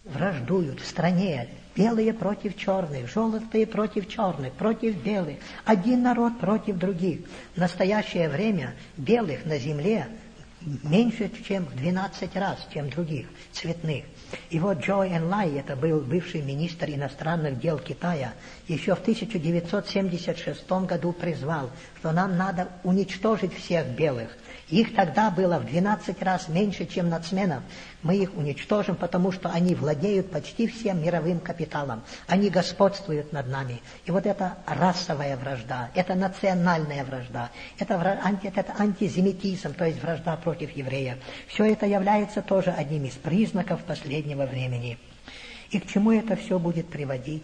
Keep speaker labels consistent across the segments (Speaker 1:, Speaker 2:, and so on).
Speaker 1: враждуют в стране. Белые против черных, желтые против черных, против белых. Один народ против других. В настоящее время белых на земле меньше, чем в 12 раз, чем других цветных. И вот Чжоу Энлай, это был бывший министр иностранных дел Китая, еще в 1976 году призвал, что нам надо уничтожить всех белых. Их тогда было в 12 раз меньше, чем нацменов. Мы их уничтожим, потому что они владеют почти всем мировым капиталом. Они господствуют над нами. И вот это расовая вражда, это национальная вражда, это антиземитизм, то есть вражда против евреев. Все это является тоже одним из признаков последнего времени. И к чему это все будет приводить?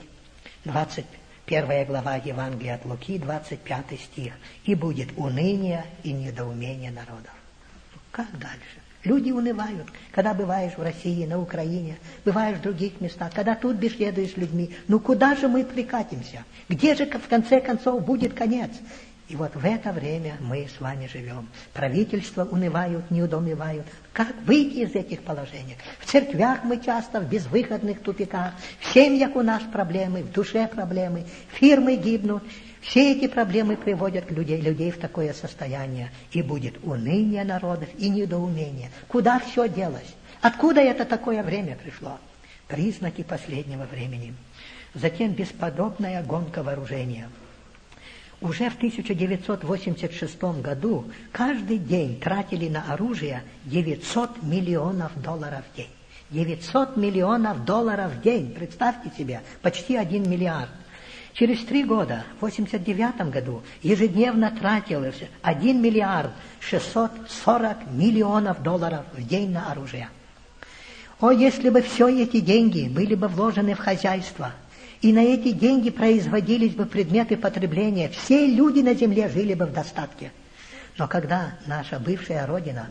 Speaker 1: 21 глава Евангелия от Луки, 25 стих. «И будет уныние и недоумение народов». Как дальше? Люди унывают, когда бываешь в России, на Украине, бываешь в других местах, когда тут беседуешь с людьми. Ну куда же мы прикатимся? Где же в конце концов будет конец? И вот в это время мы с вами живем. Правительства унывают, недоумевают. Как выйти из этих положений? В церквях мы часто в безвыходных тупиках, в семьях у нас проблемы, в душе проблемы, фирмы гибнут. Все эти проблемы приводят людей в такое состояние. И будет уныние народов и недоумение. Куда все делось? Откуда это такое время пришло? Признаки последнего времени. Затем бесподобная гонка вооружения. Уже в 1986 году каждый день тратили на оружие $900 миллионов в день. $900 миллионов в день, представьте себе, почти 1 миллиард. Через 3 года, в 1989 году, ежедневно тратилось 1 миллиард 640 миллионов долларов в день на оружие. О, если бы все эти деньги были бы вложены в хозяйство, и на эти деньги производились бы предметы потребления, все люди на земле жили бы в достатке. Но когда наша бывшая Родина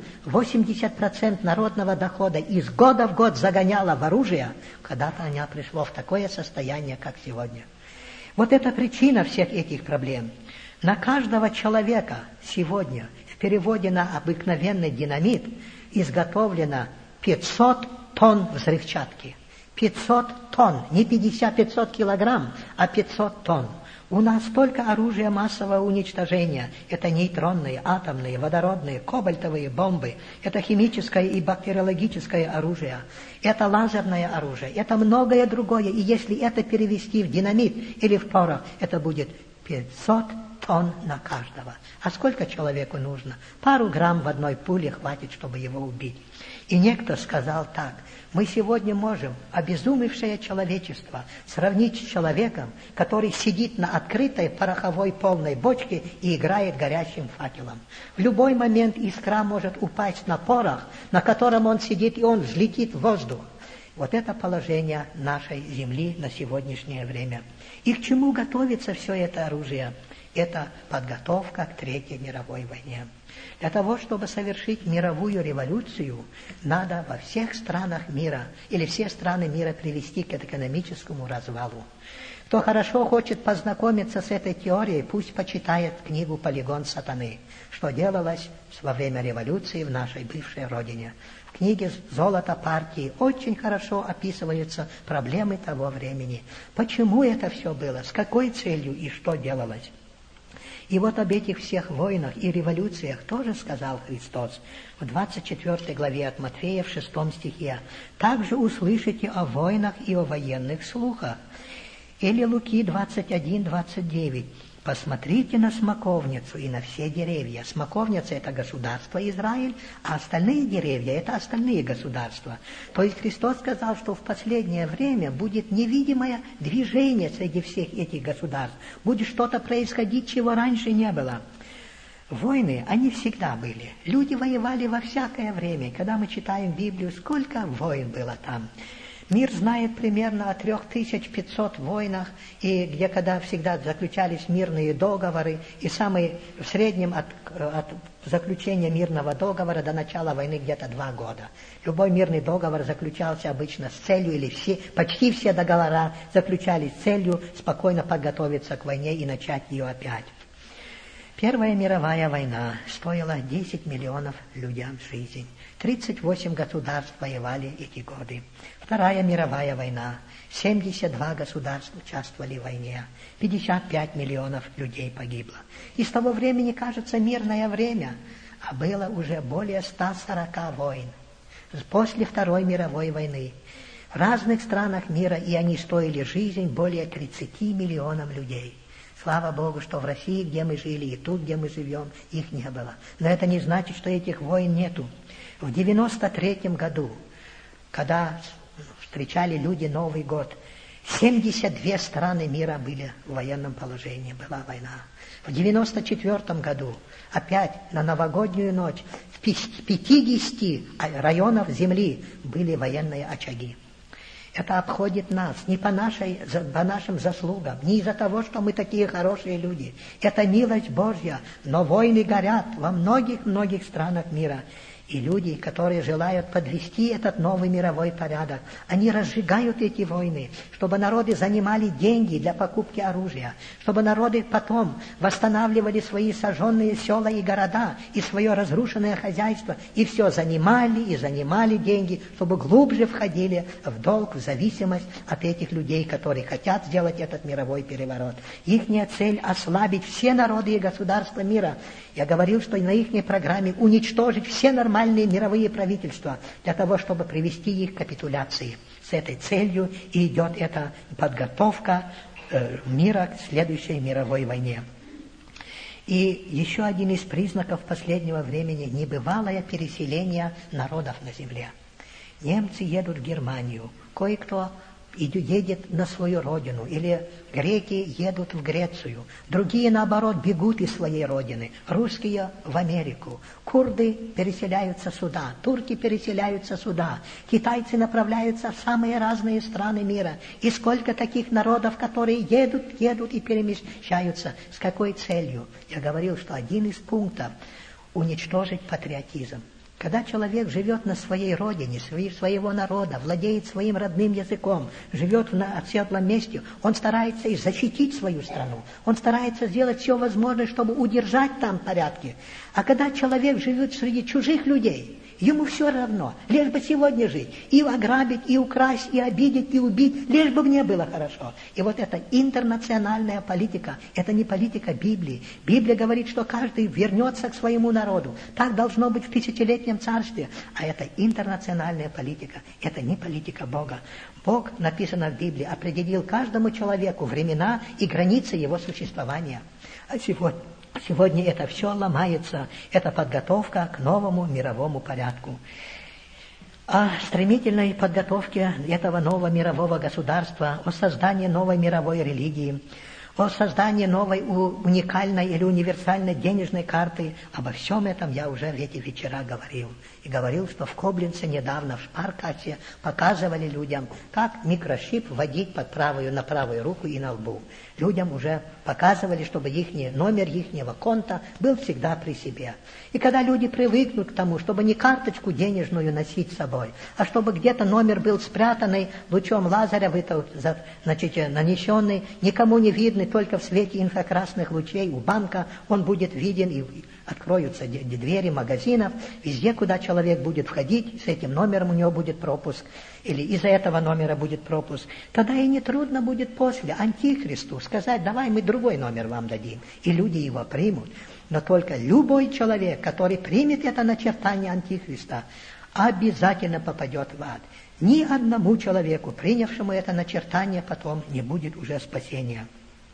Speaker 1: 80% народного дохода из года в год загоняла в оружие, когда-то она пришла в такое состояние, как сегодня. Вот это причина всех этих проблем. На каждого человека сегодня в переводе на обыкновенный динамит изготовлено 500 тонн взрывчатки. 500 тонн, не 500 килограмм, а 500 тонн. У нас только оружие массового уничтожения. Это нейтронные, атомные, водородные, кобальтовые бомбы. Это химическое и бактериологическое оружие. Это лазерное оружие. Это многое другое. И если это перевести в динамит или в порох, это будет 500 тонн на каждого. А сколько человеку нужно? Пару грамм в одной пуле хватит, чтобы его убить. И некто сказал так: мы сегодня можем обезумевшее человечество сравнить с человеком, который сидит на открытой пороховой полной бочке и играет горящим факелом. В любой момент искра может упасть на порох, на котором он сидит, и он взлетит в воздух. Вот это положение нашей земли на сегодняшнее время. И к чему готовится все это оружие? Это подготовка к Третьей мировой войне. Для того, чтобы совершить мировую революцию, надо во всех странах мира или все страны мира привести к экономическому развалу. Кто хорошо хочет познакомиться с этой теорией, пусть почитает книгу «Полигон сатаны», что делалось во время революции в нашей бывшей родине. В книге «Золото партии» очень хорошо описываются проблемы того времени. Почему это все было, с какой целью и что делалось. И вот об этих всех войнах и революциях тоже сказал Христос в 24 главе от Матфея в 6 стихе. «Также услышите о войнах и о военных слухах». Или Луки 21-29. «Посмотрите на смоковницу и на все деревья». Смоковница – это государство Израиль, а остальные деревья – это остальные государства. То есть Христос сказал, что в последнее время будет невидимое движение среди всех этих государств. Будет что-то происходить, чего раньше не было. Войны, они всегда были. Люди воевали во всякое время. Когда мы читаем Библию, сколько войн было там. Мир знает примерно о 3500 войнах, и где когда всегда заключались мирные договоры, и самые в среднем от заключения мирного договора до начала войны где-то 2 года. Любой мирный договор заключался обычно с целью, или почти все договора заключались с целью спокойно подготовиться к войне и начать ее опять. Первая мировая война стоила 10 миллионов людям жизнь. 38 государств воевали эти годы. Вторая мировая война. 72 государства участвовали в войне. 55 миллионов людей погибло. И с того времени, кажется, мирное время, а было уже более 140 войн. После Второй мировой войны. В разных странах мира, и они стоили жизнь более 30 миллионам людей. Слава Богу, что в России, где мы жили, и тут, где мы живем, их не было. Но это не значит, что этих войн нету. В 93-м году, когда встречали люди Новый год, 72 страны мира были в военном положении, была война. В 94-м году, опять на новогоднюю ночь, в 50 районах земли были военные очаги. Это обходит нас не по нашим заслугам, не из-за того, что мы такие хорошие люди. Это милость Божья, но войны горят во многих странах мира. И люди, которые желают подвести этот новый мировой порядок, они разжигают эти войны, чтобы народы занимали деньги для покупки оружия, чтобы народы потом восстанавливали свои сожженные села и города, и свое разрушенное хозяйство, и все занимали деньги, чтобы глубже входили в долг, в зависимость от этих людей, которые хотят сделать этот мировой переворот. Ихняя цель — ослабить все народы и государства мира. Я говорил, что на их программе уничтожить все нормальные мировые правительства для того, чтобы привести их к капитуляции. С этой целью и идет эта подготовка мира к следующей мировой войне. И еще один из признаков последнего времени — небывалое переселение народов на земле. Немцы едут в Германию, кое-кто едет на свою родину, или греки едут в Грецию, другие, наоборот, бегут из своей родины, русские в Америку, курды переселяются сюда, турки переселяются сюда, китайцы направляются в самые разные страны мира. И сколько таких народов, которые едут и перемещаются. С какой целью? Я говорил, что один из пунктов — уничтожить патриотизм. Когда человек живет на своей родине, своего народа, владеет своим родным языком, живет на оседлом месте, он старается и защитить свою страну, он старается сделать все возможное, чтобы удержать там порядки. А когда человек живет среди чужих людей, ему все равно, лишь бы сегодня жить, и ограбить, и украсть, и обидеть, и убить, лишь бы мне было хорошо. И вот эта интернациональная политика, это не политика Библии. Библия говорит, что каждый вернется к своему народу. Так должно быть в тысячелетнем царстве. А это интернациональная политика, это не политика Бога. Бог, написано в Библии, определил каждому человеку времена и границы его существования. А сегодня это все ломается, это подготовка к новому мировому порядку. О стремительной подготовке этого нового мирового государства, о создании новой мировой религии, о создании новой уникальной или универсальной денежной карты, обо всем этом я уже в эти вечера говорил. И говорил, что в Коблинце недавно в шпаркассе показывали людям, как микрошип вводить на правую руку и на лбу. Людям уже показывали, чтобы номер ихнего конта был всегда при себе. И когда люди привыкнут к тому, чтобы не карточку денежную носить с собой, а чтобы где-то номер был спрятанный, лучом лазеря нанесенный, никому не видный, только в свете инфракрасных лучей у банка он будет виден, и откроются двери магазинов, везде, куда человек будет входить, с этим номером у него будет пропуск, или из-за этого номера будет пропуск. Тогда и нетрудно будет после антихристу сказать: давай мы другой номер вам дадим, и люди его примут. Но только любой человек, который примет это начертание антихриста, обязательно попадет в ад. Ни одному человеку, принявшему это начертание, потом не будет уже спасения.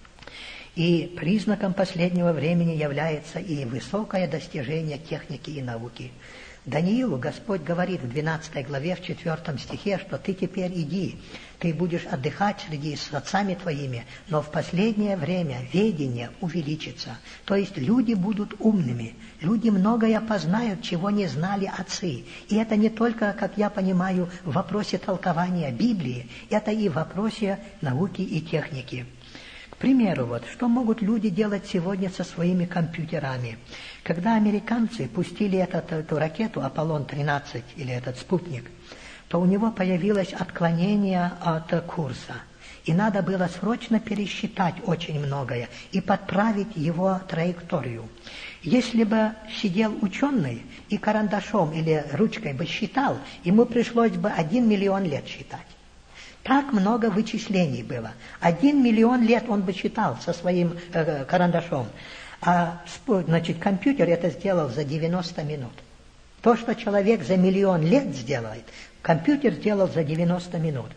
Speaker 1: И признаком последнего времени является и высокое достижение техники и науки. Даниилу Господь говорит в 12 главе, в 4 стихе, что ты теперь иди, ты будешь отдыхать с отцами твоими, но в последнее время ведение увеличится. То есть люди будут умными, люди многое познают, чего не знали отцы. И это не только, как я понимаю, в вопросе толкования Библии, это и в вопросе науки и техники. К примеру, что могут люди делать сегодня со своими компьютерами? Когда американцы пустили эту ракету Аполлон-13, или этот спутник, то у него появилось отклонение от курса. И надо было срочно пересчитать очень многое и подправить его траекторию. Если бы сидел ученый и карандашом или ручкой бы считал, ему пришлось бы 1 миллион лет считать. Так много вычислений было. 1 миллион лет он бы считал со своим карандашом. А значит, компьютер это сделал за 90 минут. То, что человек за 1 миллион лет сделает, компьютер сделал за 90 минут.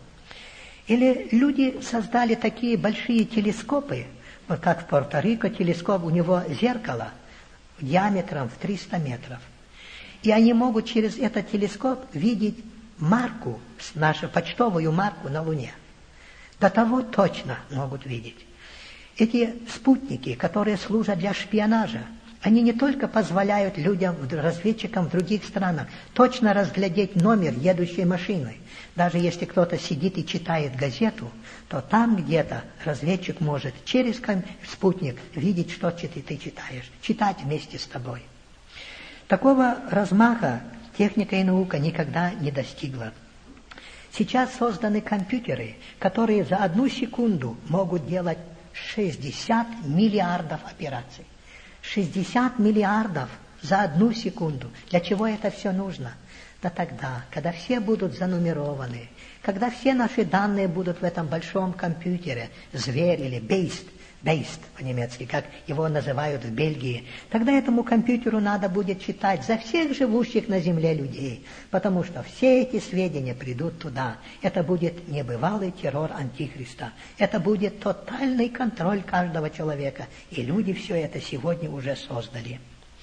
Speaker 1: Или люди создали такие большие телескопы, вот как в Пуэрто-Рико телескоп, у него зеркало диаметром в 300 метров. И они могут через этот телескоп видеть марку, нашу почтовую марку на Луне. До того точно могут видеть. Эти спутники, которые служат для шпионажа, они не только позволяют людям, разведчикам в других странах, точно разглядеть номер едущей машины. Даже если кто-то сидит и читает газету, то там где-то разведчик может через спутник видеть, что ты читаешь, читать вместе с тобой. Такого размаха техника и наука никогда не достигла. Сейчас созданы компьютеры, которые за 1 секунду могут делать 60 миллиардов операций. 60 миллиардов за 1 секунду. Для чего это все нужно? Да тогда, когда все будут занумерованы, когда все наши данные будут в этом большом компьютере, зверь или based по-немецки, как его называют в Бельгии, тогда этому компьютеру надо будет читать за всех живущих на земле людей, потому что все эти сведения придут туда. Это будет небывалый террор Антихриста. Это будет тотальный контроль каждого человека. И люди все это сегодня уже создали.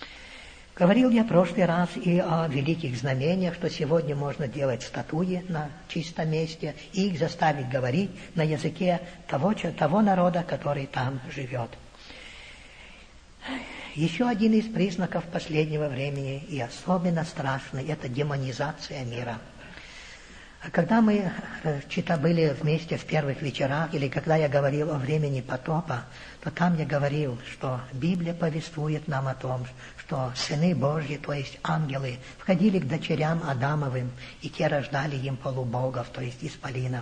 Speaker 1: Говорил я в прошлый раз и о великих знамениях, что сегодня можно делать статуи на чистом месте и их заставить говорить на языке того народа, который там живет. Еще один из признаков последнего времени и особенно страшный – это демонизация мира. Когда мы были вместе в первых вечерах, или когда я говорил о времени потопа, то там я говорил, что Библия повествует нам о том, что сыны Божьи, то есть ангелы, входили к дочерям Адамовым, и те рождали им полубогов, то есть исполинов.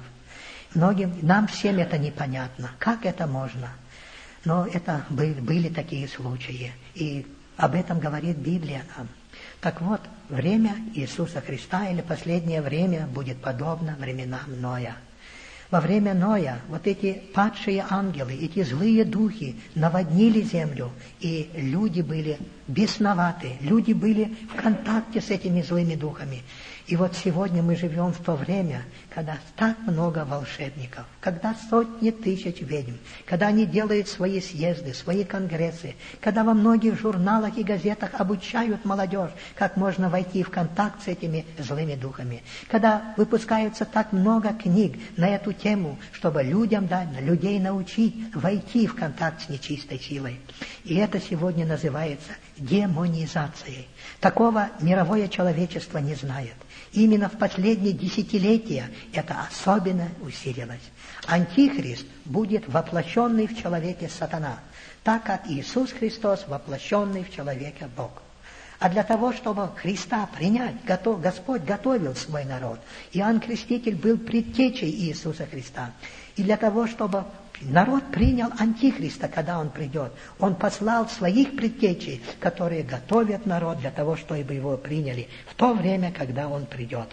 Speaker 1: Нам всем это непонятно. Как это можно? Но это были такие случаи, и об этом говорит Библия нам. Так вот, время Иисуса Христа или последнее время будет подобно временам Ноя. Во время Ноя вот эти падшие ангелы, эти злые духи наводнили землю, и люди были бесноваты, люди были в контакте с этими злыми духами. И вот сегодня мы живем в то время, когда так много волшебников, когда сотни тысяч ведьм, когда они делают свои съезды, свои конгрессы, когда во многих журналах и газетах обучают молодежь, как можно войти в контакт с этими злыми духами, когда выпускаются так много книг на эту тему, чтобы людей научить войти в контакт с нечистой силой. И это сегодня называется демонизацией. Такого мировое человечество не знает. Именно в последние десятилетия это особенно усилилось. Антихрист будет воплощенный в человеке сатана, так как Иисус Христос воплощенный в человеке Бог. А для того, чтобы Христа принять, Господь готовил свой народ. Иоанн Креститель был предтечей Иисуса Христа. И для того, чтобы народ принял Антихриста, когда он придет, он послал своих предтечей, которые готовят народ для того, чтобы его приняли в то время, когда он придет.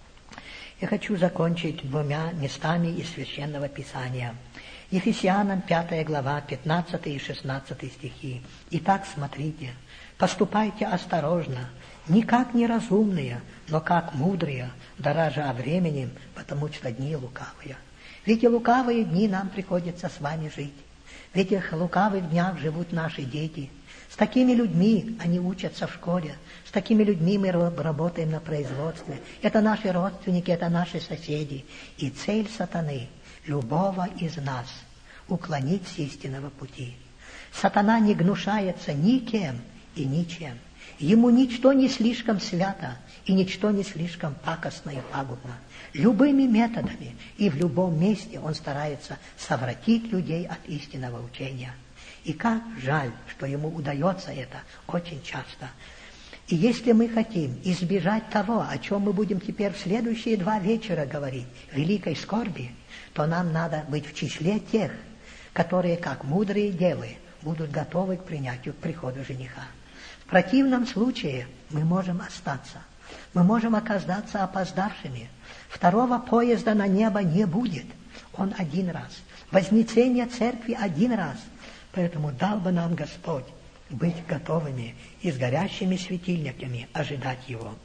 Speaker 1: Я хочу закончить 2 местами из Священного Писания. Ефесянам 5 глава, 15 и 16 стихи. «Итак, смотрите, поступайте осторожно, не как неразумные, но как мудрые, дорожа временем, потому что дни лукавые». В эти лукавые дни нам приходится с вами жить. В этих лукавых днях живут наши дети. С такими людьми они учатся в школе. С такими людьми мы работаем на производстве. Это наши родственники, это наши соседи. И цель сатаны – любого из нас уклонить с истинного пути. Сатана не гнушается никем и ничем. Ему ничто не слишком свято и ничто не слишком пакостно и пагубно. Любыми методами и в любом месте он старается совратить людей от истинного учения. И как жаль, что ему удается это очень часто. И если мы хотим избежать того, о чем мы будем теперь в следующие 2 вечера говорить, великой скорби, то нам надо быть в числе тех, которые, как мудрые девы, будут готовы к принятию, к приходу жениха. В противном случае мы можем остаться. Мы можем оказаться опоздавшими. 2-го поезда на небо не будет. Он 1 раз. Вознесение церкви 1 раз. Поэтому дал бы нам Господь быть готовыми и с горящими светильниками ожидать Его.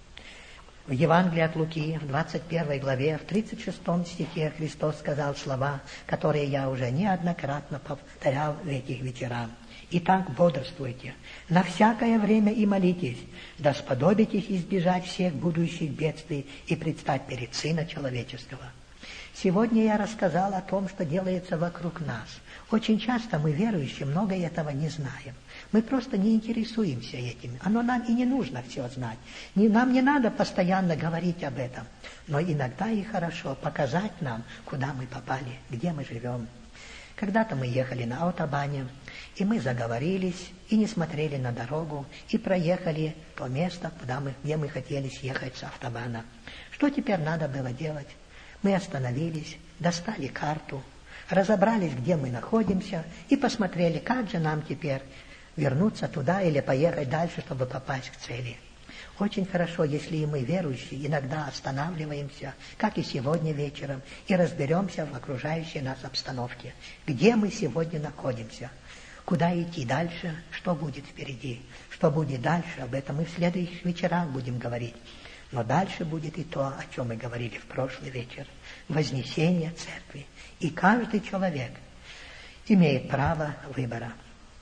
Speaker 1: В Евангелии от Луки, в 21 главе, в 36 стихе Христос сказал слова, которые я уже неоднократно повторял в этих вечерах. «Итак, бодрствуйте, на всякое время и молитесь, да сподобитесь избежать всех будущих бедствий и предстать перед Сына Человеческого». Сегодня я рассказал о том, что делается вокруг нас. Очень часто мы, верующие, много этого не знаем. Мы просто не интересуемся этим. Оно нам и не нужно все знать. Нам не надо постоянно говорить об этом. Но иногда и хорошо показать нам, куда мы попали, где мы живем. Когда-то мы ехали на автобане, и мы заговорились, и не смотрели на дорогу, и проехали то место, где мы хотели съехать с автобана. Что теперь надо было делать? Мы остановились, достали карту, разобрались, где мы находимся, и посмотрели, как же нам теперь вернуться туда или поехать дальше, чтобы попасть к цели. Очень хорошо, если и мы, верующие, иногда останавливаемся, как и сегодня вечером, и разберемся в окружающей нас обстановке, где мы сегодня находимся, куда идти дальше, что будет впереди, что будет дальше, об этом мы в следующих вечерах будем говорить. Но дальше будет и то, о чем мы говорили в прошлый вечер, вознесение церкви. И каждый человек имеет право выбора.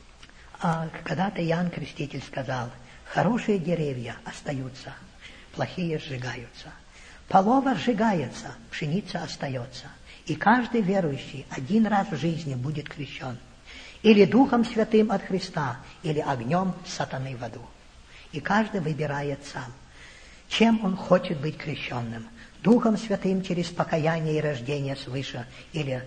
Speaker 1: А когда-то Иоанн Креститель сказал: хорошие деревья остаются, плохие сжигаются. Полова сжигается, пшеница остается. И каждый верующий 1 раз в жизни будет крещен. Или Духом Святым от Христа, или огнем сатаны в аду. И каждый выбирает сам, чем он хочет быть крещенным. Духом Святым через покаяние и рождение свыше, или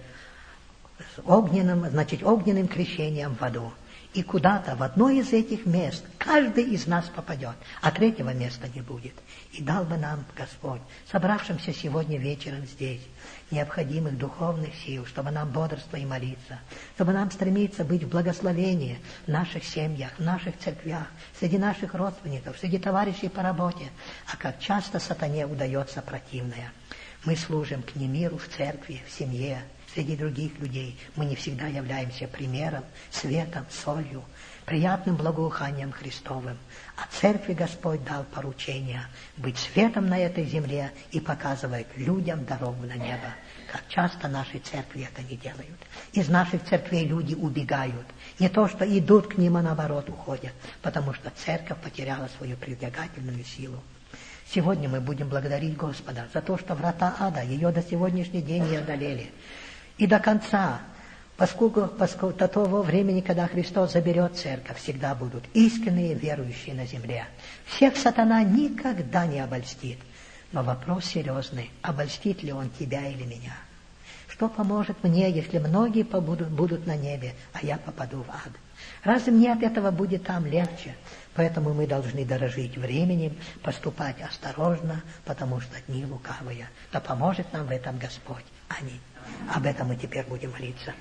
Speaker 1: огненным крещением в аду. И куда-то в одно из этих мест каждый из нас попадет, а 3-го места не будет. И дал бы нам Господь, собравшимся сегодня вечером здесь, необходимых духовных сил, чтобы нам бодрствовать и молиться, чтобы нам стремиться быть в благословении в наших семьях, в наших церквях, среди наших родственников, среди товарищей по работе. А как часто сатане удается противное. Мы служим к миру в церкви, в семье, среди других людей. Мы не всегда являемся примером, светом, солью, приятным благоуханием Христовым. А церкви Господь дал поручение быть светом на этой земле и показывать людям дорогу на небо. Как часто наши церкви это не делают. Из наших церквей люди убегают. Не то, что идут к ним, а наоборот уходят, потому что церковь потеряла свою притягательную силу. Сегодня мы будем благодарить Господа за то, что врата ада ее до сегодняшнего дня не одолели. И до конца, поскольку до того времени, когда Христос заберет церковь, всегда будут искренние верующие на земле. Всех сатана никогда не обольстит. Но вопрос серьезный: обольстит ли он тебя или меня? Что поможет мне, если многие будут на небе, а я попаду в ад? Разве мне от этого будет там легче? Поэтому мы должны дорожить временем, поступать осторожно, потому что дни лукавые. Да поможет нам в этом Господь. Аминь. Об этом мы теперь будем молиться.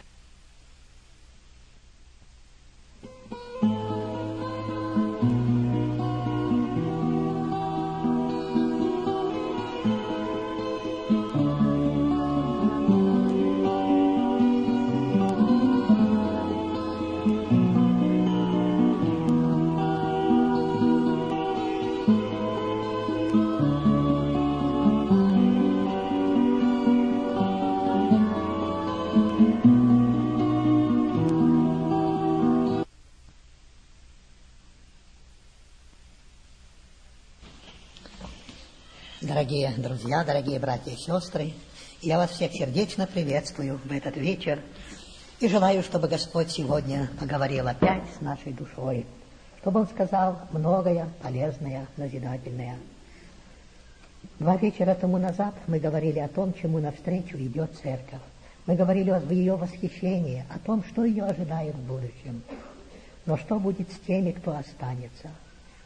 Speaker 1: Дорогие друзья, дорогие братья и сестры, я вас всех сердечно приветствую в этот вечер и желаю, чтобы Господь сегодня поговорил опять с нашей душой, чтобы Он сказал многое полезное, назидательное. 2 вечера тому назад мы говорили о том, чему навстречу идет церковь. Мы говорили о ее восхищении, о том, что ее ожидает в будущем. Но что будет с теми, кто останется?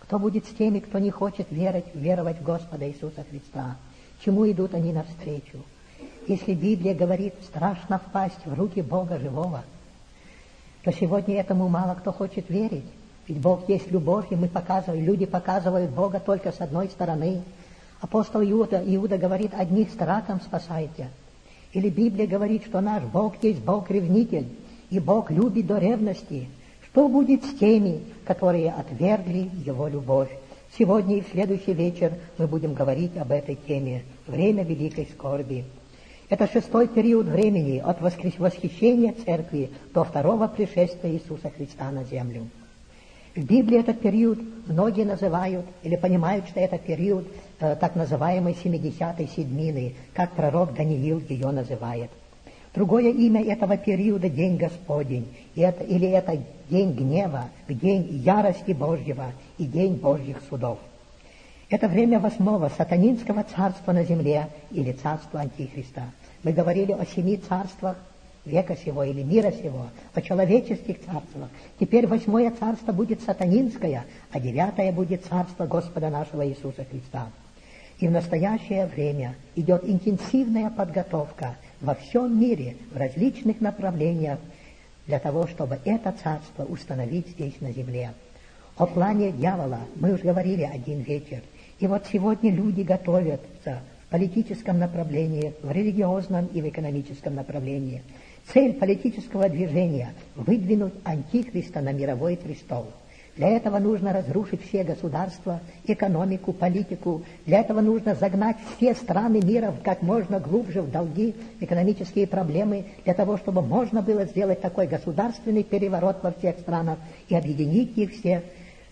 Speaker 1: Что будет с теми, кто не хочет веровать в Господа Иисуса Христа? Чему идут они навстречу? Если Библия говорит, страшно впасть в руки Бога живого, то сегодня этому мало кто хочет верить. Ведь Бог есть любовь, и люди показывают Бога только с одной стороны. Апостол Иуда говорит, одних страхом спасайте. Или Библия говорит, что наш Бог есть Бог-ревнитель, и Бог любит до ревности. Что будет с теми, которые отвергли Его любовь? Сегодня и в следующий вечер мы будем говорить об этой теме. Время великой скорби. Это 6-й период времени от восхищения Церкви до второго пришествия Иисуса Христа на землю. В Библии этот период многие называют или понимают, что это период так называемой 70-й седмины, как пророк Даниил ее называет. Другое имя этого периода – День Господень, или это День гнева, День ярости Божьего и День Божьих судов. Это время 8-го сатанинского царства на земле или царства Антихриста. Мы говорили о 7 царствах века сего или мира сего, о человеческих царствах. Теперь 8-е царство будет сатанинское, а 9-е будет царство Господа нашего Иисуса Христа. И в настоящее время идет интенсивная подготовка во всем мире, в различных направлениях, для того, чтобы это царство установить здесь на земле. О плане дьявола мы уже говорили один вечер. И вот сегодня люди готовятся в политическом направлении, в религиозном и в экономическом направлении. Цель политического движения – выдвинуть Антихриста на мировой престол. Для этого нужно разрушить все государства, экономику, политику. Для этого нужно загнать все страны мира как можно глубже в долги, экономические проблемы, для того, чтобы можно было сделать такой государственный переворот во всех странах и объединить их все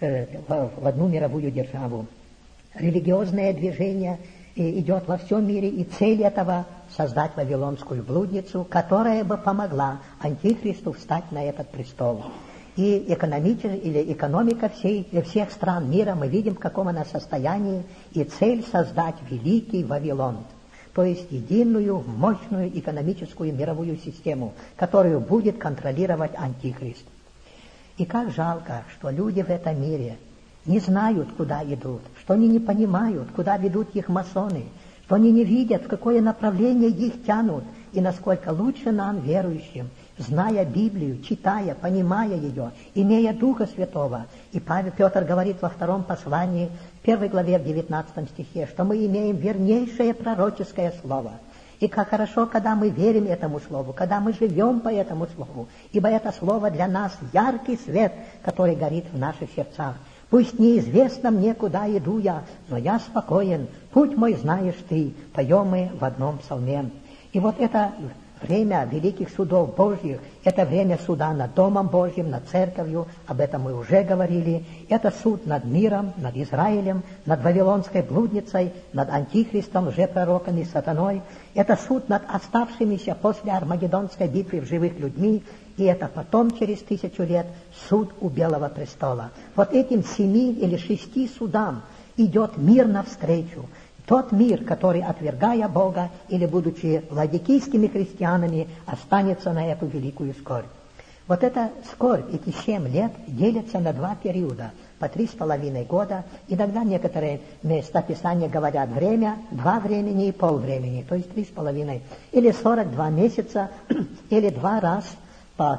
Speaker 1: в одну мировую державу. Религиозное движение идет во всем мире, и цель этого – создать вавилонскую блудницу, которая бы помогла Антихристу встать на этот престол. И экономика всех стран мира, мы видим, в каком она состоянии, и цель – создать великий Вавилон, то есть единую, мощную экономическую мировую систему, которую будет контролировать Антихрист. И как жалко, что люди в этом мире не знают, куда идут, что они не понимают, куда ведут их масоны, что они не видят, в какое направление их тянут, и насколько лучше нам, верующим, зная Библию, читая, понимая ее, имея Духа Святого. И Петр говорит во 2-м послании, в 1 главе, в 19 стихе, что мы имеем вернейшее пророческое слово. И как хорошо, когда мы верим этому слову, когда мы живем по этому слову, ибо это слово для нас яркий свет, который горит в наших сердцах. Пусть неизвестно мне, куда иду я, но я спокоен, путь мой знаешь ты, поем мы в одном псалме. И вот это время великих судов Божьих, это время суда над Домом Божьим, над Церковью, об этом мы уже говорили. Это суд над миром, над Израилем, над Вавилонской блудницей, над Антихристом, лжепророком и сатаной. Это суд над оставшимися после Армагеддонской битвы в живых людьми, и это потом, через 1000 лет, суд у Белого престола. Вот этим 7 или 6 судам идет мир навстречу. Тот мир, который, отвергая Бога или будучи ладикийскими христианами, останется на эту великую скорбь. Вот эта скорбь, эти 7 лет, делятся на 2 периода, по 3,5 года. Иногда некоторые места Писания говорят время, 2 времени и полвремени, то есть 3,5, или 42 месяца, или 2 раз по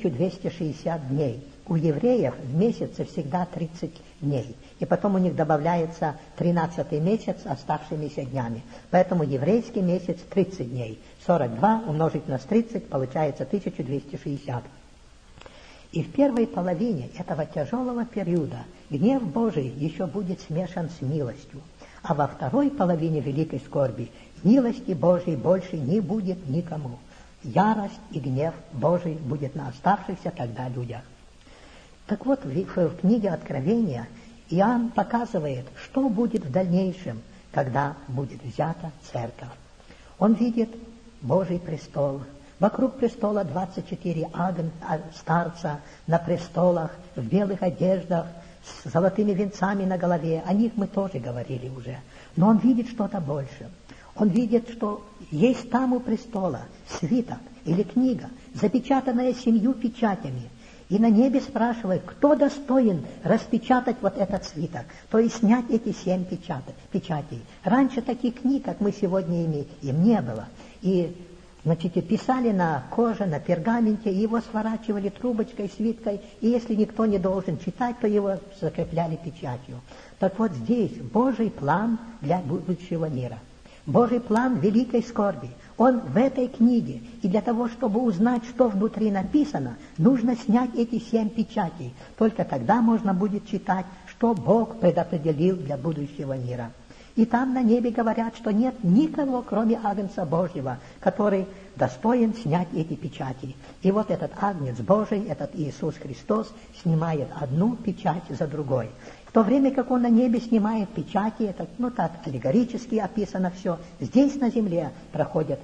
Speaker 1: 1260 дней. У евреев в месяце всегда 30 дней. И потом у них добавляется 13-й месяц оставшимися днями. Поэтому еврейский месяц 30 дней. 42 умножить на 30 получается 1260. И в первой половине этого тяжелого периода гнев Божий еще будет смешан с милостью. А во второй половине великой скорби милости Божьей больше не будет никому. Ярость и гнев Божий будет на оставшихся тогда людях. Так вот, в книге Откровения Иоанн показывает, что будет в дальнейшем, когда будет взята церковь. Он видит Божий престол. Вокруг престола 24 старца на престолах, в белых одеждах, с золотыми венцами на голове. О них мы тоже говорили уже. Но он видит что-то больше. Он видит, что есть там у престола свиток или книга, запечатанная 7 печатями. И на небе спрашивают, кто достоин распечатать вот этот свиток, то есть снять эти 7 печатей. Раньше таких книг, как мы сегодня имеем, им не было. И, значит, писали на коже, на пергаменте, и его сворачивали трубочкой, свиткой, и если никто не должен читать, то его закрепляли печатью. Так вот здесь Божий план для будущего мира. Божий план великой скорби. Он в этой книге. И для того, чтобы узнать, что внутри написано, нужно снять эти 7 печатей. Только тогда можно будет читать, что Бог предопределил для будущего мира. И там на небе говорят, что нет никого, кроме Агнца Божьего, который достоин снять эти печати. И вот этот Агнец Божий, этот Иисус Христос, снимает одну печать за другой. В то время как Он на небе снимает печати, это, так аллегорически описано все, здесь на земле происходят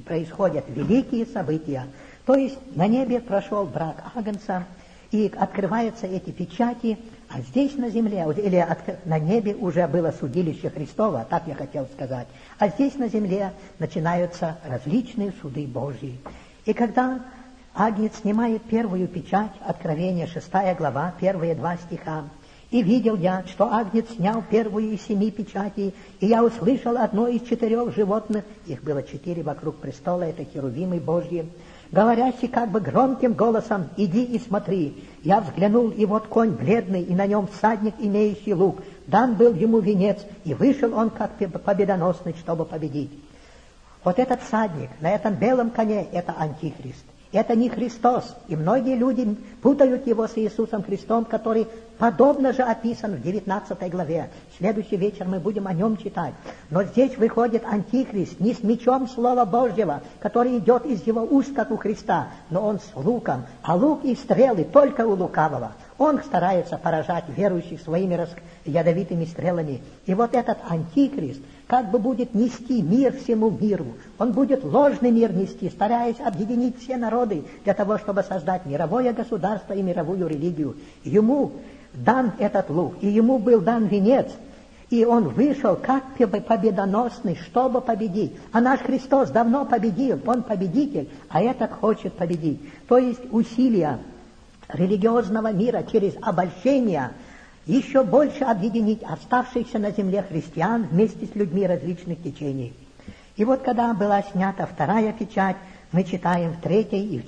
Speaker 1: великие события. То есть на небе прошел брак Агнца, и открываются эти печати, а здесь на земле, или на небе уже было судилище Христово, так я хотел сказать, а здесь на земле начинаются различные суды Божьи. И когда Агнец снимает первую печать, Откровение 6 глава, первые 2 стиха, «И видел я, что Агнец снял первую из 7 печатей, и я услышал одно из 4 животных, их было 4 вокруг престола, это херувимы Божьи, говорящий как бы громким голосом: «Иди и смотри». Я взглянул, и вот конь бледный, и на нем всадник, имеющий лук. Дан был ему венец, и вышел он как победоносный, чтобы победить. Вот этот всадник на этом белом коне — это Антихрист. Это не Христос. И многие люди путают его с Иисусом Христом, который подобно же описан в 19 главе. В следующий вечер мы будем о нем читать. Но здесь выходит Антихрист не с мечом Слова Божьего, который идет из его уст, как у Христа, но он с луком. А лук и стрелы только у лукавого. Он старается поражать верующих своими ядовитыми стрелами. И вот этот Антихрист как бы будет нести мир всему миру. Он будет ложный мир нести, стараясь объединить все народы для того, чтобы создать мировое государство и мировую религию. Ему дан этот лук, и ему был дан венец, и он вышел как победоносный, чтобы победить. А наш Христос давно победил, он победитель, а этот хочет победить. То есть усилия религиозного мира через обольщение еще больше объединить оставшихся на земле христиан вместе с людьми различных течений. И вот когда была снята 2 печать, мы читаем в 3 и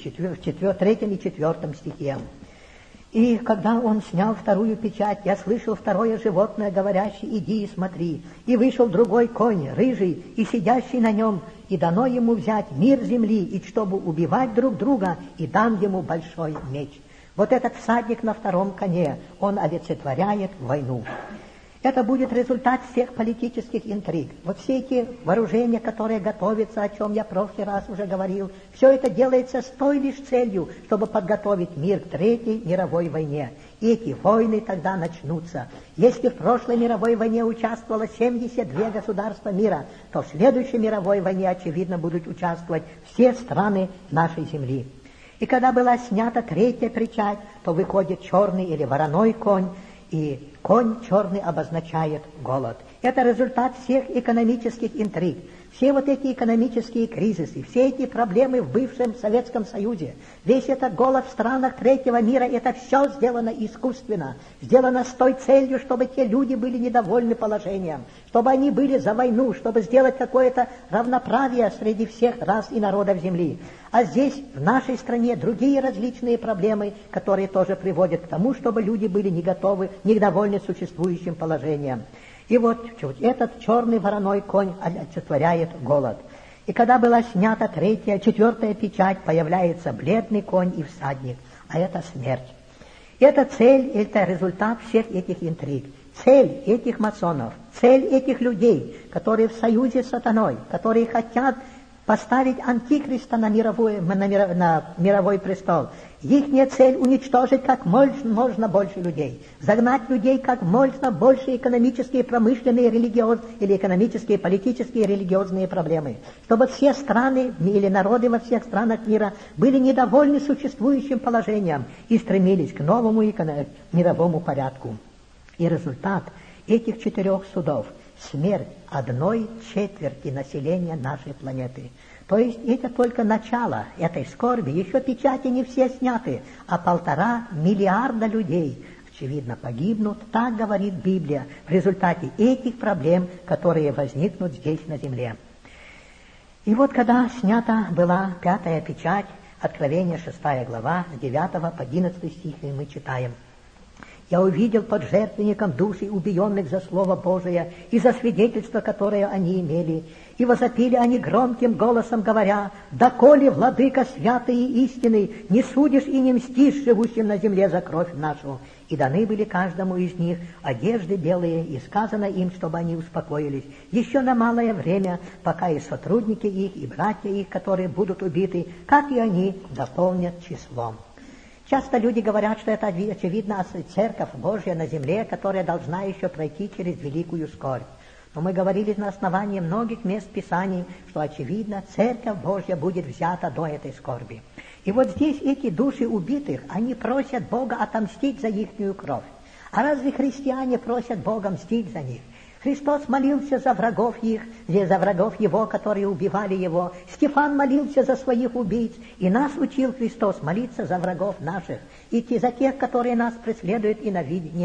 Speaker 1: 4 стихе. «И когда он снял 2 печать, я слышал 2 животное, говорящее: иди и смотри. И вышел другой конь, рыжий, и сидящий на нем, и дано ему взять мир земли, и чтобы убивать друг друга, и дан ему большой меч». Вот этот всадник на 2 коне, он олицетворяет войну. Это будет результат всех политических интриг. Вот все эти вооружения, которые готовятся, о чем я в прошлый раз уже говорил, все это делается с той лишь целью, чтобы подготовить мир к 3-й мировой войне. И эти войны тогда начнутся. Если в прошлой мировой войне участвовало 72 государства мира, то в следующей мировой войне, очевидно, будут участвовать все страны нашей земли. И когда была снята 3-я печать, то выходит черный или вороной конь, и конь черный обозначает голод. Это результат всех экономических интриг. Все вот эти экономические кризисы, все эти проблемы в бывшем Советском Союзе, весь этот голод в странах 3-го мира, это все сделано искусственно, сделано с той целью, чтобы те люди были недовольны положением, чтобы они были за войну, чтобы сделать какое-то равноправие среди всех рас и народов земли. А здесь, в нашей стране, другие различные проблемы, которые тоже приводят к тому, чтобы люди были не готовы, недовольны существующим положением. И вот этот черный вороной конь олицетворяет голод. И когда была снята 3-я, 4-я печать, появляется бледный конь и всадник, а это смерть. Это цель, это результат всех этих интриг. Цель этих масонов, цель этих людей, которые в союзе с сатаной, которые хотят поставить Антихриста на мировой престол. Ихняя цель — уничтожить как можно больше людей, загнать людей как можно больше экономические, промышленные, религиозные или экономические, политические, религиозные проблемы, чтобы все страны или народы во всех странах мира были недовольны существующим положением и стремились к новому мировому порядку. И результат этих 4 судов — смерть 1/4 населения нашей планеты. То есть это только начало этой скорби, еще печати не все сняты, а 1,5 миллиарда людей, очевидно, погибнут, так говорит Библия, в результате этих проблем, которые возникнут здесь на земле. И вот когда снята была 5-я печать, Откровение 6 глава, с 9 по 11 стихи мы читаем. «Я увидел под жертвенником души убиенных за Слово Божие и за свидетельство, которое они имели. И возопили они громким голосом, говоря: «Доколе, владыка святый и истинный, не судишь и не мстишь живущим на земле за кровь нашу?» И даны были каждому из них одежды белые, и сказано им, чтобы они успокоились еще на малое время, пока и сотрудники их, и братья их, которые будут убиты, как и они, дополнят числом. Часто люди говорят, что это, очевидно, Церковь Божья на земле, которая должна еще пройти через великую скорбь. Но мы говорили на основании многих мест Писаний, что, очевидно, Церковь Божья будет взята до этой скорби. И вот здесь эти души убитых, они просят Бога отомстить за ихнюю кровь. А разве христиане просят Бога мстить за них? Христос молился за врагов их, за врагов Его, которые убивали Его. Стефан молился за своих убийц. И нас учил Христос молиться за врагов наших. И за тех, которые нас преследуют и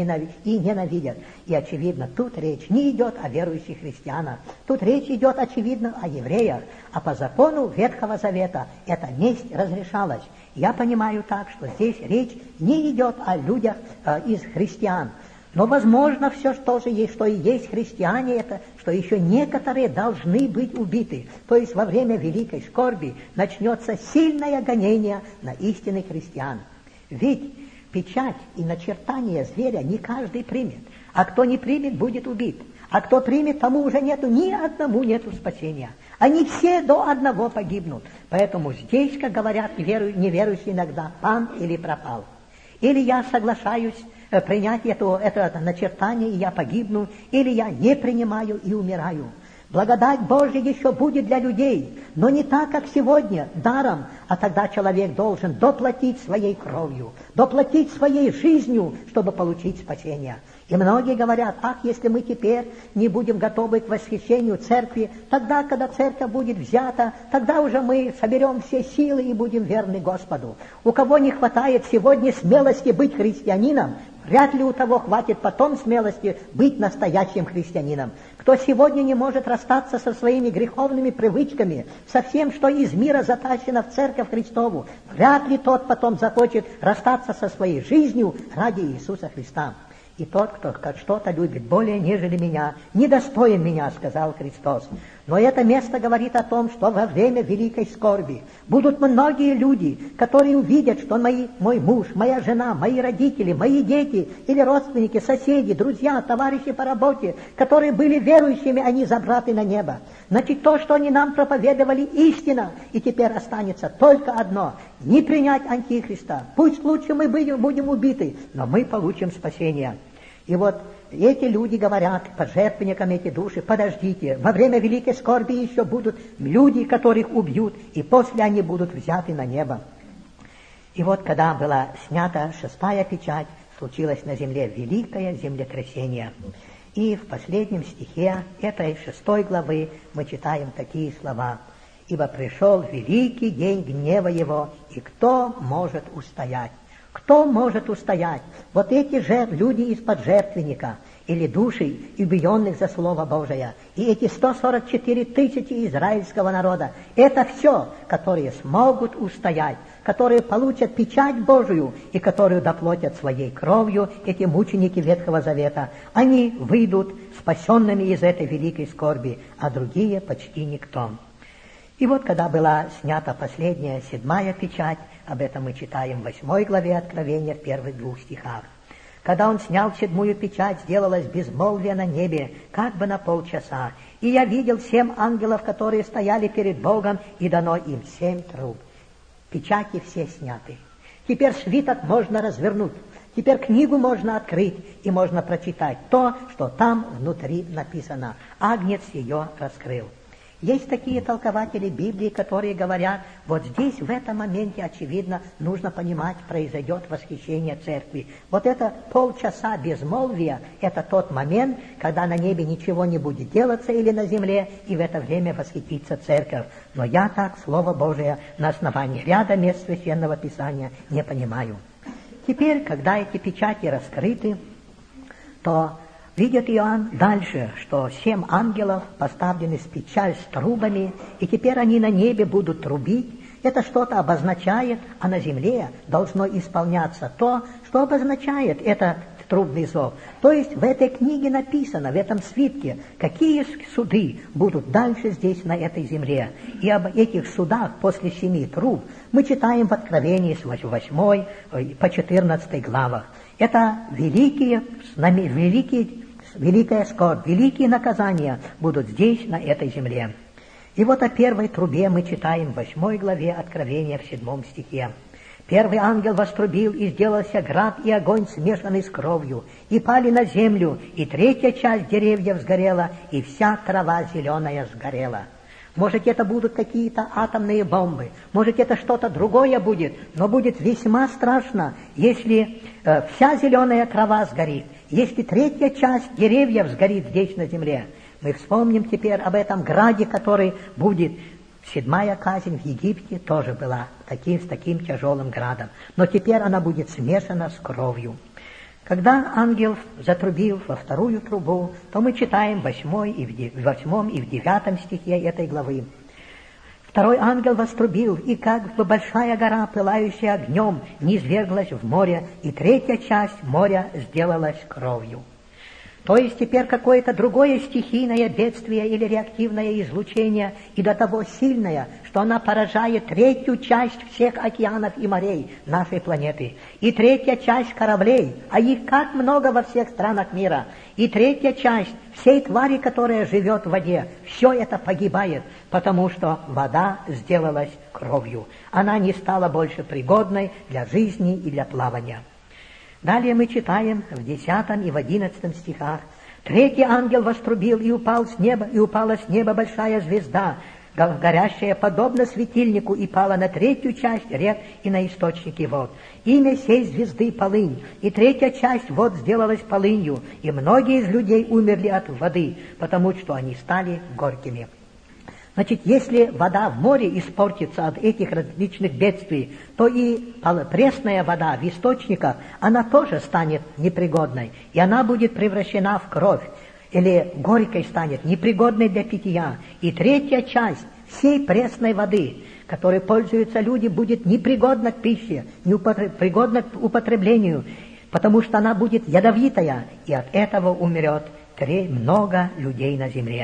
Speaker 1: ненавидят. И, очевидно, тут речь не идет о верующих христианах. Тут речь идет, очевидно, о евреях. А по закону Ветхого Завета эта месть разрешалась. Я понимаю так, что здесь речь не идет о людях из христиан. Но, возможно, все тоже есть, что и есть христиане, это, что еще некоторые должны быть убиты. То есть во время великой скорби начнется сильное гонение на истинных христиан. Ведь печать и начертание зверя не каждый примет. А кто не примет, будет убит. А кто примет, тому уже ни одному нету спасения. Они все до одного погибнут. Поэтому здесь, как говорят неверующие иногда, пан или пропал. Или я соглашаюсь принять это начертание, и я погибну, или я не принимаю и умираю. Благодать Божья еще будет для людей, но не так, как сегодня, даром, а тогда человек должен доплатить своей кровью, доплатить своей жизнью, чтобы получить спасение. И многие говорят: ах, если мы теперь не будем готовы к восхищению церкви, тогда, когда церковь будет взята, тогда уже мы соберем все силы и будем верны Господу. У кого не хватает сегодня смелости быть христианином, вряд ли у того хватит потом смелости быть настоящим христианином. Кто сегодня не может расстаться со своими греховными привычками, со всем, что из мира затащено в Церковь Христову, вряд ли тот потом захочет расстаться со своей жизнью ради Иисуса Христа. И тот, кто что-то любит более, нежели меня, недостоин меня, сказал Христос. Но это место говорит о том, что во время великой скорби будут многие люди, которые увидят, что мой муж, моя жена, мои родители, мои дети или родственники, соседи, друзья, товарищи по работе, которые были верующими, они забраты на небо. Значит, то, что они нам проповедовали, истина, и теперь останется только одно — не принять Антихриста. Пусть лучше мы будем убиты, но мы получим спасение. И вот эти люди говорят под жертвенником эти души: подождите, во время великой скорби еще будут люди, которых убьют, и после они будут взяты на небо. И вот когда была снята 6-я печать, случилось на земле великое землетрясение. И в последнем стихе этой 6 главы мы читаем такие слова: «Ибо пришел великий день гнева его, и кто может устоять?» Кто может устоять? Вот эти же люди из-под жертвенника, или души, убиенных за Слово Божие, и эти 144 тысячи израильского народа, это все, которые смогут устоять, которые получат печать Божию и которую доплатят своей кровью эти мученики Ветхого Завета. Они выйдут спасенными из этой великой скорби, а другие почти никто. И вот когда была снята последняя 7-я печать, об этом мы читаем в 8 главе Откровения, в первых 2 стихах. Когда он снял 7-ю печать, сделалось безмолвие на небе, как бы на полчаса. И я видел 7 ангелов, которые стояли перед Богом, и дано им 7 труб. Печати все сняты. Теперь свиток можно развернуть. Теперь книгу можно открыть, и можно прочитать то, что там внутри написано. Агнец ее раскрыл. Есть такие толкователи Библии, которые говорят, вот здесь, в этом моменте, очевидно, нужно понимать, произойдет восхищение церкви. Вот это полчаса безмолвия, это тот момент, когда на небе ничего не будет делаться или на земле, и в это время восхитится церковь. Но я так, Слово Божие, на основании ряда мест Священного Писания не понимаю. Теперь, когда эти печати раскрыты, то видит Иоанн дальше, что 7 ангелов поставлены с печаль с трубами, и теперь они на небе будут трубить. Это что-то обозначает, а на земле должно исполняться то, что обозначает этот трубный зов. То есть в этой книге написано, в этом свитке, какие суды будут дальше здесь, на этой земле. И об этих судах после 7 труб мы читаем в Откровении с 8 по 14 главах. Это великие наказания будут здесь, на этой земле. И вот о первой трубе мы читаем в 8 главе Откровения в 7 стихе. «Первый ангел вострубил, и сделался град и огонь, смешанный с кровью, и пали на землю, и 3 часть деревьев сгорела, и вся трава зеленая сгорела». Может, это будут какие-то атомные бомбы, может, это что-то другое будет, но будет весьма страшно, если вся зеленая трава сгорит, если 3 часть деревьев сгорит здесь на земле. Мы вспомним теперь об этом граде, который будет. 7-я казнь в Египте тоже была с таким тяжелым градом, но теперь она будет смешана с кровью. Когда ангел затрубил во 2-ю трубу, то мы читаем в 8 и в 9 стихе этой главы. «Второй ангел вострубил, и как бы большая гора, пылающая огнем, низверглась в море, и 3 часть моря сделалась кровью». То есть теперь какое-то другое стихийное бедствие или реактивное излучение, и до того сильное, что она поражает 3 часть всех океанов и морей нашей планеты, и 3 часть кораблей, а их как много во всех странах мира, и 3 часть всей твари, которая живет в воде. Все это погибает, потому что вода сделалась кровью. Она не стала больше пригодной для жизни и для плавания. Далее мы читаем в 10 и в 11 стихах. «Третий ангел вострубил, и упала с неба большая звезда, горящая подобно светильнику, и пала на 3 часть рек и на источники вод. Имя сей звезды — Полынь, и 3 часть вод сделалась полынью, и многие из людей умерли от воды, потому что они стали горькими». Значит, если вода в море испортится от этих различных бедствий, то и пресная вода в источниках, она тоже станет непригодной, и она будет превращена в кровь, или горькой станет, непригодной для питья. И 3 часть всей пресной воды, которой пользуются люди, будет непригодна к пище, непригодна к употреблению, потому что она будет ядовитая, и от этого умрет много людей на земле.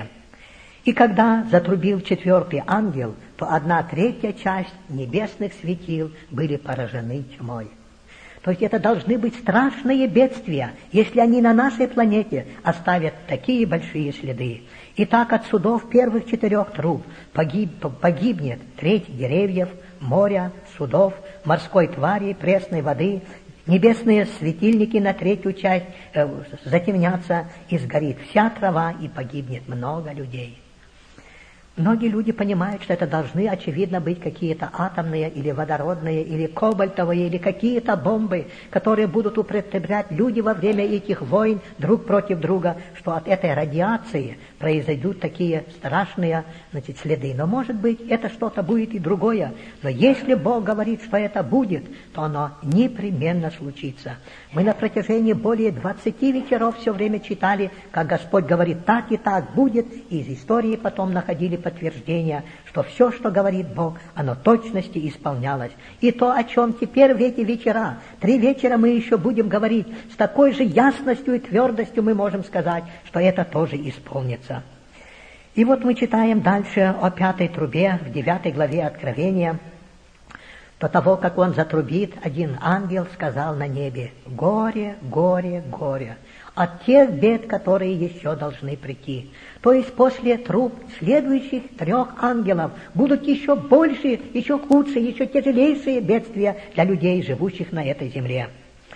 Speaker 1: И когда затрубил 4-й ангел, то 1/3 часть небесных светил были поражены тьмой. То есть это должны быть страшные бедствия, если они на нашей планете оставят такие большие следы. Итак, от судов первых 4 труб погибнет 1/3 деревьев, моря, судов, морской твари, пресной воды. Небесные светильники на 3 часть затемнятся, и сгорит вся трава, и погибнет много людей. Многие люди понимают, что это должны, очевидно, быть какие-то атомные или водородные, или кобальтовые, или какие-то бомбы, которые будут употреблять люди во время этих войн друг против друга, что от этой радиации произойдут такие страшные, следы. Но, может быть, это что-то будет и другое. Но если Бог говорит, что это будет, то оно непременно случится. Мы на протяжении более 20 вечеров все время читали, как Господь говорит, так и так будет, и из истории потом находили подтверждение, что все, что говорит Бог, оно точности исполнялось. И то, о чем теперь в эти вечера, 3 вечера мы еще будем говорить, с такой же ясностью и твердостью мы можем сказать, что это тоже исполнится. И вот мы читаем дальше о 5-й трубе в 9 главе Откровения. До того, как он затрубит, один ангел сказал на небе: «Горе, горе, горе от тех бед, которые еще должны прийти». То есть после труб следующих 3 ангелов будут еще больше, еще худшие, еще тяжелейшие бедствия для людей, живущих на этой земле.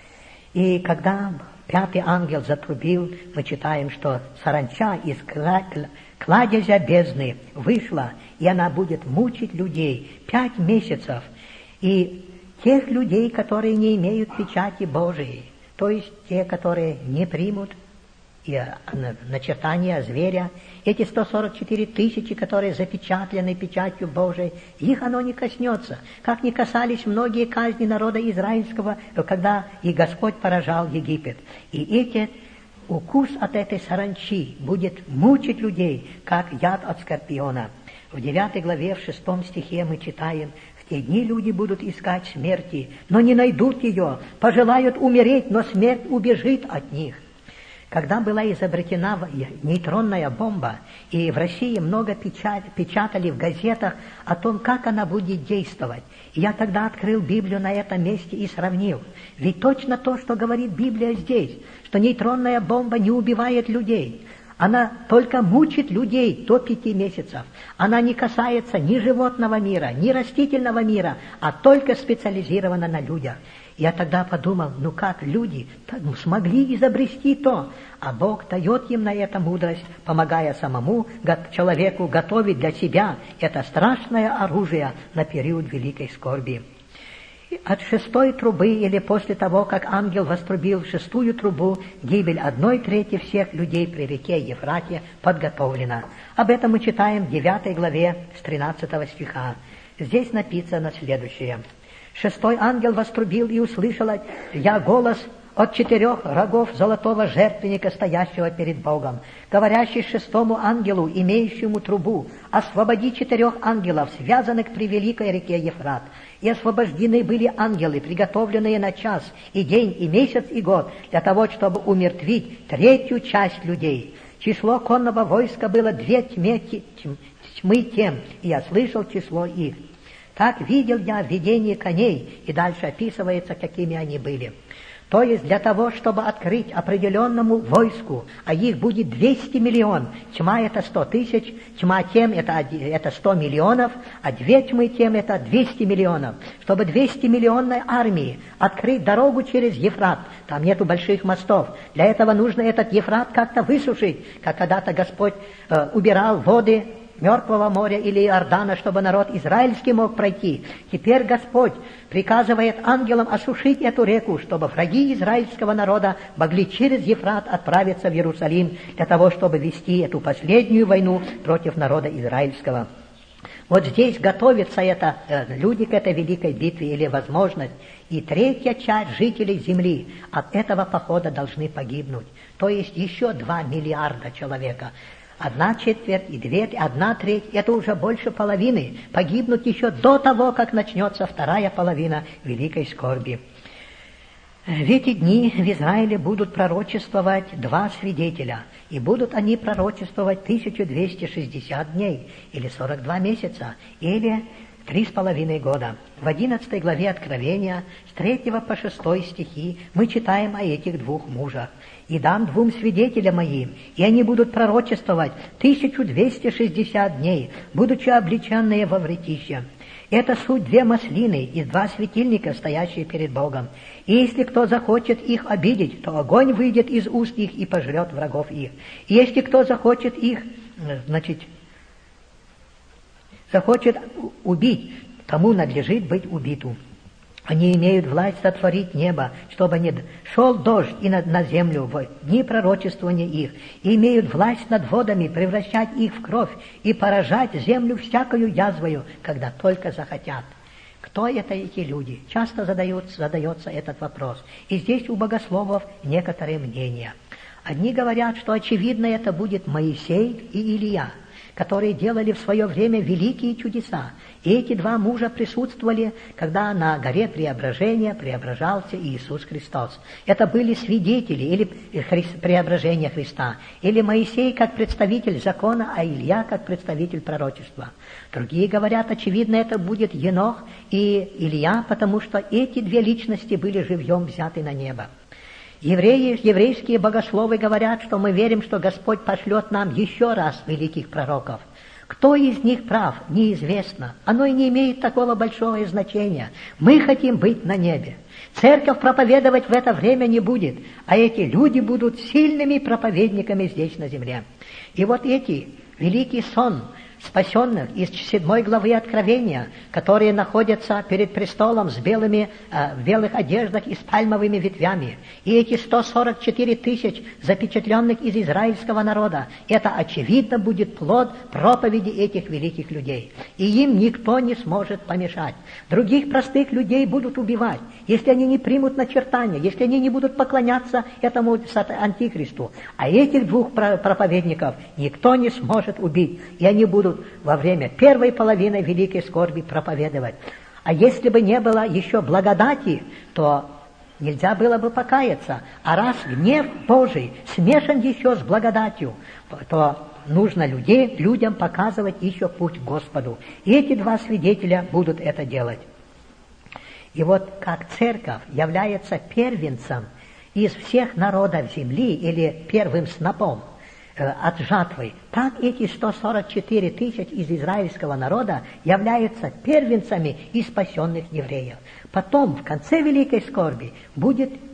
Speaker 1: И когда 5-й ангел затрубил, мы читаем, что саранча кладезя бездны вышла, и она будет мучить людей 5 месяцев. И тех людей, которые не имеют печати Божией, то есть те, которые не примут и начертания зверя, эти 144 тысячи, которые запечатлены печатью Божией, их оно не коснется, как не касались многие казни народа израильского, когда и Господь поражал Египет. И укус от этой саранчи будет мучить людей, как яд от скорпиона. В 9 главе, в 6 стихе мы читаем: «В те дни люди будут искать смерти, но не найдут ее, пожелают умереть, но смерть убежит от них». Когда была изобретена нейтронная бомба, и в России много печатали в газетах о том, как она будет действовать, и я тогда открыл Библию на этом месте и сравнил. Ведь точно то, что говорит Библия здесь, что нейтронная бомба не убивает людей, она только мучит людей до 5 месяцев. Она не касается ни животного мира, ни растительного мира, а только специализирована на людях. Я тогда подумал, как люди смогли изобрести то, а Бог дает им на это мудрость, помогая самому человеку готовить для себя это страшное оружие на период великой скорби. От 6-й трубы, или после того, как ангел вострубил 6-ю трубу, гибель 1/3 всех людей при реке Ефрате подготовлена. Об этом мы читаем в 9 главе с 13 стиха. Здесь написано следующее. 6-й ангел вострубил, и услышала я голос от 4 рогов золотого жертвенника, стоящего перед Богом, говорящий 6-му ангелу, имеющему трубу: освободи 4 ангелов, связанных при великой реке Ефрат. И освобождены были ангелы, приготовленные на час, и день, и месяц, и год, для того, чтобы умертвить 3-ю часть людей. Число конного войска было 2 тьмы тем, и я слышал число их. Так видел я в видении коней, и дальше описывается, какими они были. То есть для того, чтобы открыть определенному войску, а их будет 200 миллионов, тьма это 100 тысяч, тьма тем это 100 миллионов, а 2 тьмы тем это 200 миллионов. Чтобы 200 миллионной армии открыть дорогу через Ефрат, там нету больших мостов, для этого нужно этот Ефрат как-то высушить, как когда-то Господь убирал воды Мертвого моря или Иордана, чтобы народ израильский мог пройти. Теперь Господь приказывает ангелам осушить эту реку, чтобы враги израильского народа могли через Ефрат отправиться в Иерусалим для того, чтобы вести эту последнюю войну против народа израильского. Вот здесь готовятся люди к этой великой битве или возможность. И 3-я часть жителей земли от этого похода должны погибнуть. То есть еще 2 миллиарда человека. 1/4 и 1/3, это уже больше половины, погибнут еще до того, как начнется 2-я половина великой скорби. В эти дни в Израиле будут пророчествовать 2 свидетеля, и будут они пророчествовать 1260 дней, или 42 месяца, или 3,5 года. В 11 главе Откровения, с 3 по 6 стихи, мы читаем о этих 2 мужах. «И дам 2 свидетелям моим, и они будут пророчествовать 1260 дней, будучи облеченные во вретище. Это суть 2 маслины и 2 светильника, стоящие перед Богом. И если кто захочет их обидеть, то огонь выйдет из уст их и пожрет врагов их. И если кто захочет их, захочет убить, тому надлежит быть убиту. Они имеют власть сотворить небо, чтобы не шел дождь и на землю в дни пророчествования их, и имеют власть над водами превращать их в кровь и поражать землю всякою язвою, когда только захотят». Кто это эти люди? Часто задается этот вопрос. И здесь у богословов некоторые мнения. Одни говорят, что очевидно это будет Моисей и Илия, которые делали в свое время великие чудеса. И эти 2 мужа присутствовали, когда на горе Преображения преображался Иисус Христос. Это были свидетели или преображения Христа. Или Моисей как представитель закона, а Илья как представитель пророчества. Другие говорят, очевидно, это будет Енох и Илья, потому что эти 2 личности были живьем взяты на небо. Еврейские богословы говорят, что мы верим, что Господь пошлет нам еще раз великих пророков. Кто из них прав, неизвестно. Оно и не имеет такого большого значения. Мы хотим быть на небе. Церковь проповедовать в это время не будет, а эти люди будут сильными проповедниками здесь на земле. И вот эти великий сон спасенных из 7 главы Откровения, которые находятся перед престолом в белых одеждах и с пальмовыми ветвями. И эти 144 тысяч запечатленных из израильского народа, это очевидно будет плод проповеди этих великих людей. И им никто не сможет помешать. Других простых людей будут убивать, если они не примут начертания, если они не будут поклоняться этому антихристу. А этих двух проповедников никто не сможет убить, и они будут во время первой половины великой скорби проповедовать. А если бы не было еще благодати, то нельзя было бы покаяться. А раз гнев Божий смешан еще с благодатью, то нужно людям показывать еще путь к Господу. И эти два свидетеля будут это делать. И вот как церковь является первенцем из всех народов земли или первым снопом от жатвы, так эти 144 тысяч из израильского народа являются первенцами из спасенных евреев. Потом, в конце великой скорби, будет